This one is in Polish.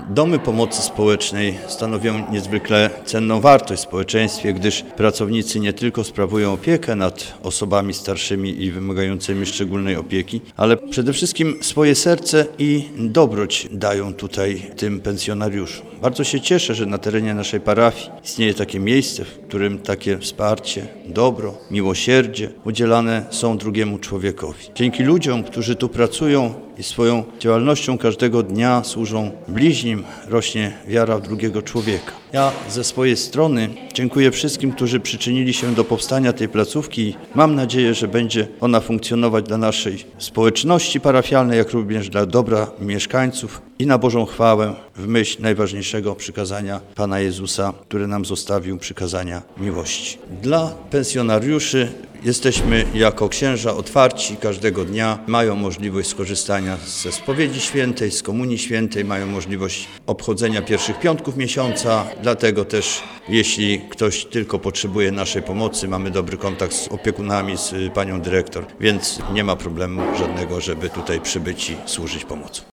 Domy pomocy społecznej stanowią niezwykle cenną wartość w społeczeństwie, gdyż pracownicy nie tylko sprawują opiekę nad osobami starszymi i wymagającymi szczególnej opieki, ale przede wszystkim swoje serce i dobroć dają tutaj tym pensjonariuszom. Bardzo się cieszę, że na terenie naszej parafii istnieje takie miejsce, w którym takie wsparcie, dobro, miłosierdzie udzielane są drugiemu człowiekowi. Dzięki ludziom, którzy tu pracują i swoją działalnością każdego dnia służą bliźnim, rośnie wiara w drugiego człowieka. Ja ze swojej strony dziękuję wszystkim, którzy przyczynili się do powstania tej placówki i mam nadzieję, że będzie ona funkcjonować dla naszej społeczności parafialnej, jak również dla dobra mieszkańców i na Bożą chwałę w myśl najważniejszego przykazania Pana Jezusa, który nam zostawił, przykazania miłości. Dla pensjonariuszy jesteśmy jako księża otwarci każdego dnia, mają możliwość skorzystania ze spowiedzi świętej, z komunii świętej, mają możliwość obchodzenia pierwszych piątków miesiąca, dlatego też jeśli ktoś tylko potrzebuje naszej pomocy, mamy dobry kontakt z opiekunami, z panią dyrektor, więc nie ma problemu żadnego, żeby tutaj przybyć i służyć pomocą.